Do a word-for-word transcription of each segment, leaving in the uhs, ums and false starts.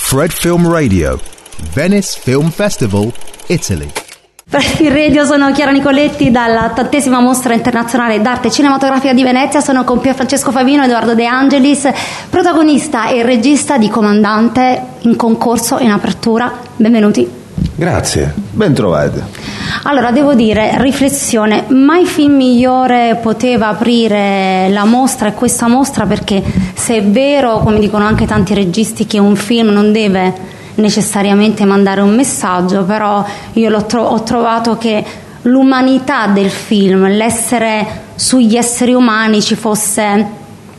Fred Film Radio, Venice Film Festival, Italy. Fred Film Radio, sono Chiara Nicoletti dalla ottantesima Mostra Internazionale d'Arte Cinematografica di Venezia. Sono con Pier Francesco Favino e Edoardo De Angelis, protagonista e regista di Comandante, in concorso in apertura. Benvenuti. Grazie, ben trovati. Allora, devo dire, riflessione, mai film migliore poteva aprire la mostra e questa mostra, perché se è vero, come dicono anche tanti registi, che un film non deve necessariamente mandare un messaggio, però io l'ho tro- ho trovato che l'umanità del film, l'essere sugli esseri umani, ci fosse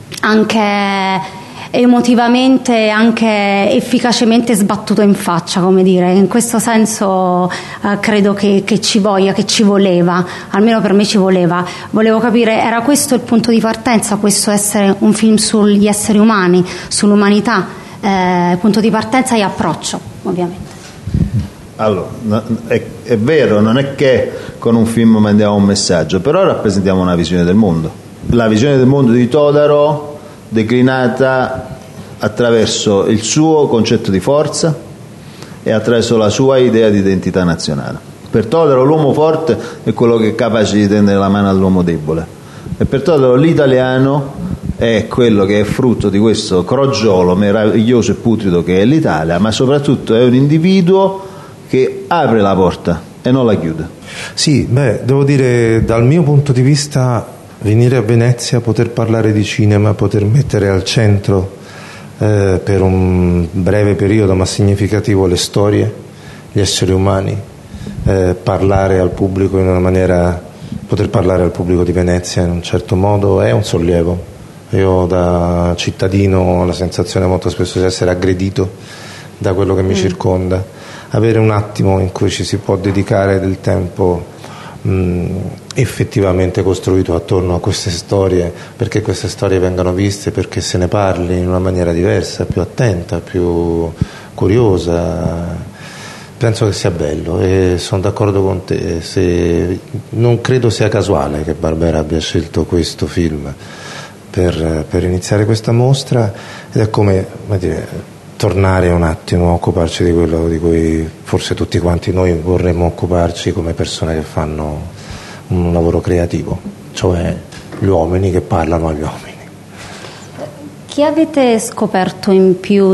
anche emotivamente, anche efficacemente sbattuto in faccia, come dire. In questo senso eh, credo che, che ci voglia, che ci voleva, almeno per me ci voleva. Volevo capire, era questo il punto di partenza, questo essere un film sugli esseri umani, sull'umanità, eh, punto di partenza e approccio, ovviamente. Allora, è, è vero, non è che con un film mandiamo un messaggio, però rappresentiamo una visione del mondo. La visione del mondo di Todaro declinata attraverso il suo concetto di forza e attraverso la sua idea di identità nazionale. Per Todaro l'uomo forte è quello che è capace di tendere la mano all'uomo debole, e per Todaro l'italiano è quello che è frutto di questo crogiolo meraviglioso e putrido che è l'Italia, ma soprattutto è un individuo che apre la porta e non la chiude. Sì, beh, devo dire, dal mio punto di vista, venire a Venezia, poter parlare di cinema, poter mettere al centro eh, per un breve periodo ma significativo le storie, gli esseri umani, eh, parlare al pubblico in una maniera, poter parlare al pubblico di Venezia in un certo modo è un sollievo. Io da cittadino ho la sensazione molto spesso di essere aggredito da quello che mi mm. circonda. Avere un attimo in cui ci si può dedicare del tempo mh, effettivamente costruito attorno a queste storie, perché queste storie vengano viste, perché se ne parli in una maniera diversa, più attenta, più curiosa, penso che sia bello e sono d'accordo con te. Se, non credo sia casuale che Barbera abbia scelto questo film per, per iniziare questa mostra, ed è come, come dire, tornare un attimo a occuparci di quello di cui forse tutti quanti noi vorremmo occuparci come persone che fanno un lavoro creativo, cioè gli uomini che parlano agli uomini. Chi avete scoperto in più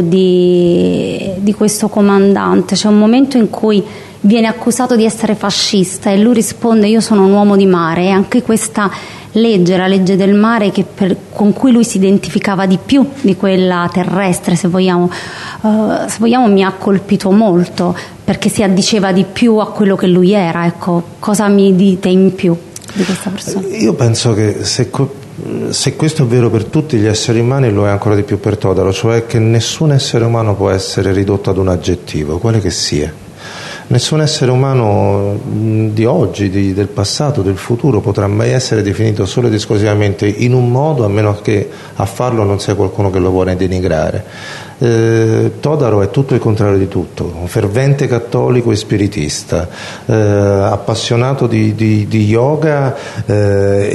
di, di questo comandante? C'è un momento in cui viene accusato di essere fascista e lui risponde: io sono un uomo di mare, e anche questa legge, la legge del mare, che per, con cui lui si identificava di più di quella terrestre, se vogliamo, uh, se vogliamo, mi ha colpito molto, perché si addiceva di più a quello che lui era. Ecco, cosa mi dite in più di questa persona? Io penso che se, se questo è vero per tutti gli esseri umani, lo è ancora di più per Todaro, cioè che nessun essere umano può essere ridotto ad un aggettivo, quale che sia. Nessun essere umano di oggi, di, del passato, del futuro potrà mai essere definito solo ed esclusivamente in un modo, a meno che a farlo non sia qualcuno che lo vuole denigrare. Eh, Todaro è tutto il contrario di tutto, un fervente cattolico e spiritista, eh, appassionato di, di, di yoga eh,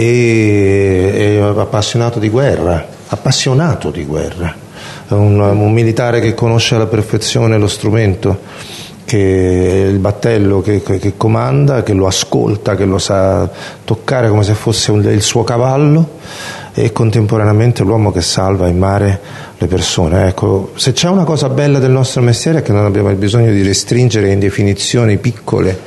e, e appassionato di guerra, appassionato di guerra, un, un militare che conosce alla perfezione lo strumento, che il battello che, che comanda, che lo ascolta, che lo sa toccare come se fosse un, il suo cavallo, e contemporaneamente l'uomo che salva in mare le persone. Ecco, se c'è una cosa bella del nostro mestiere è che non abbiamo il bisogno di restringere in definizioni piccole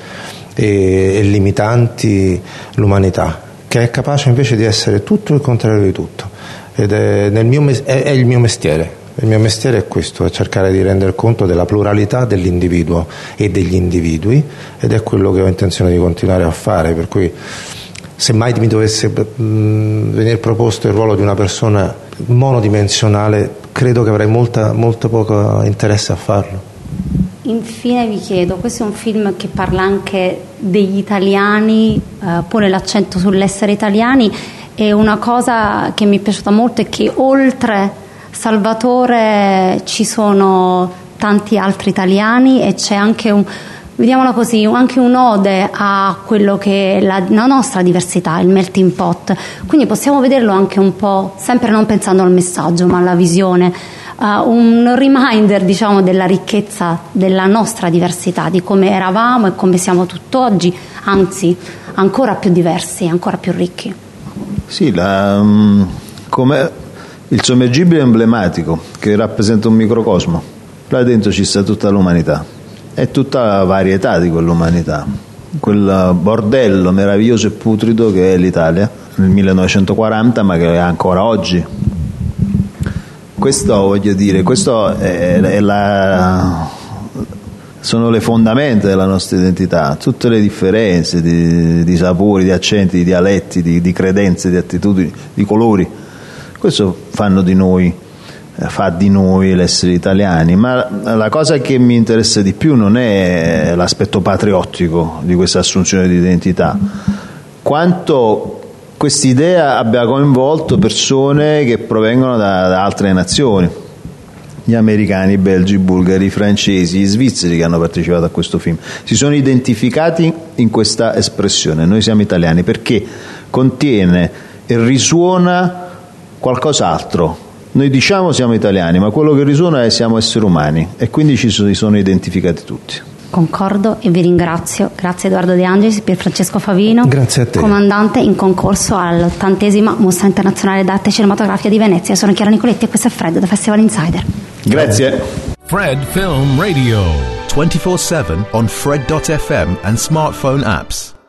e, e limitanti l'umanità, che è capace invece di essere tutto il contrario di tutto, ed è, nel mio, è, è il mio mestiere. Il mio mestiere è questo, è cercare di rendere conto della pluralità dell'individuo e degli individui, ed è quello che ho intenzione di continuare a fare, per cui se mai mi dovesse mh, venire proposto il ruolo di una persona monodimensionale, credo che avrei molta, molto poco interesse a farlo. Infine vi chiedo, questo è un film che parla anche degli italiani, eh, pone l'accento sull'essere italiani, e una cosa che mi è piaciuta molto è che oltre Salvatore ci sono tanti altri italiani, e c'è anche un, vediamola così, anche un'ode a quello che è la, la nostra diversità, il melting pot. Quindi possiamo vederlo anche un po', sempre non pensando al messaggio ma alla visione, uh, un reminder, diciamo, della ricchezza della nostra diversità, di come eravamo e come siamo tutt'oggi, anzi ancora più diversi, ancora più ricchi. Sì, la, um, come il sommergibile emblematico che rappresenta un microcosmo, là dentro ci sta tutta l'umanità e tutta la varietà di quell'umanità, quel bordello meraviglioso e putrido che è l'Italia nel millenovecentoquaranta, ma che è ancora oggi. Questo voglio dire, questo è, è la, sono le fondamenta della nostra identità, tutte le differenze di, di sapori, di accenti, di dialetti, di, di credenze, di attitudini, di colori. Questo fanno di noi, fa di noi l'essere italiani, ma la cosa che mi interessa di più non è l'aspetto patriottico di questa assunzione di identità, quanto quest'idea abbia coinvolto persone che provengono da, da altre nazioni, gli americani, i belgi, i bulgari, i francesi, gli svizzeri che hanno partecipato a questo film, si sono identificati in questa espressione, noi siamo italiani, perché contiene e risuona qualcos'altro. Noi diciamo siamo italiani, ma quello che risuona è siamo esseri umani, e quindi ci si sono identificati tutti. Concordo e vi ringrazio. Grazie Edoardo De Angelis, Pier Francesco Favino, grazie a te, comandante in concorso all'ottantesima Mostra Internazionale d'Arte Cinematografica di Venezia. Sono Chiara Nicoletti e questo è Fred da Festival Insider. Grazie. Fred Film Radio twenty-four seven on Fred dot f m and smartphone apps.